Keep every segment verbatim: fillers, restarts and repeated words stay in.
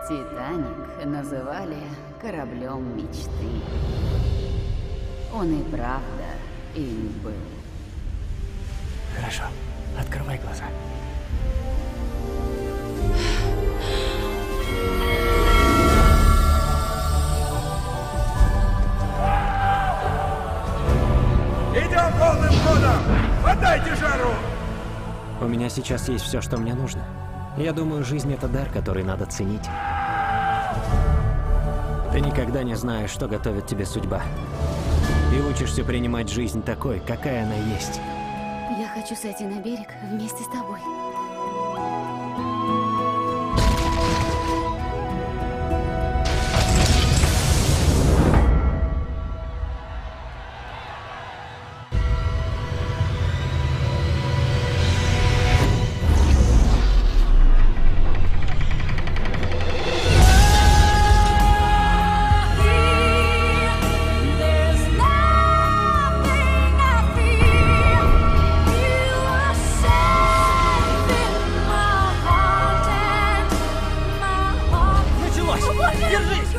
Титаник называли кораблем мечты. Он и правда им был. Хорошо, открывай глаза. Идем полным ходом! Отдайте жару! У меня сейчас есть все, что мне нужно. Я думаю, жизнь — это дар, который надо ценить. Ты никогда не знаешь, что готовит тебе судьба. И учишься принимать жизнь такой, какая она есть. Я хочу сойти на берег вместе с тобой. Держись!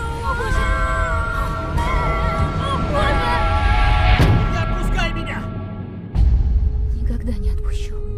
Никогда не отпущу.